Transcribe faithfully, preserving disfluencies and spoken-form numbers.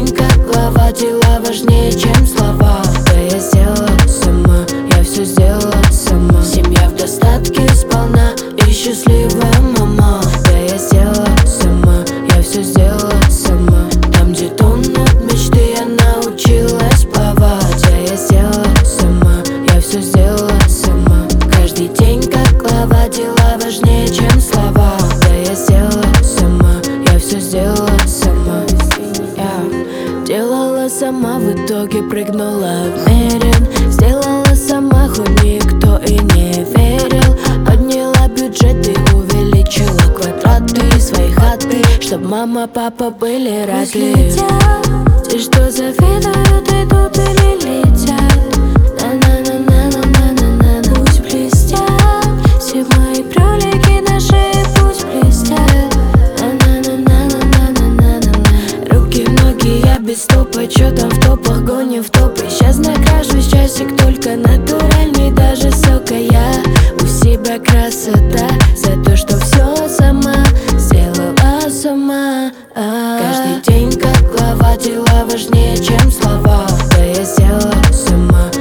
день как глава, дела важнее, чем слова. Да я сделала сама, я все сделала сама. Семья в достатке сполна и счастливая мама. Да я сделала сама, я все сделала сама. Там, где тонут мечты, я научилась плавать. Да я сделала сама, я все сделала сама. Каждый день как глава, дела важнее, чем слова. Да я сделала сама, я все сделала сама. Я делала сама, в итоге прыгнула в Мерин. Сделала сама, хоть никто и не верил. Подняла бюджет и увеличила квадраты своей хаты, чтоб мама, папа были рады. Те, что завидуют, идут или летят. На-на-на-на-на-на-на-на. Пусть блестят все мои брюлики на шее, пусть блестят. На-на-на-на-на-на-на-на. Руки, ноги, я без стопа. Чё там в топах, гоним в топы. Сейчас накрашусь часик, только натуральный, даже сока. Я у себя красота за то, что все сама сделала сама. Каждый день как глава, дела важнее, чем слова. Да я сделала сама,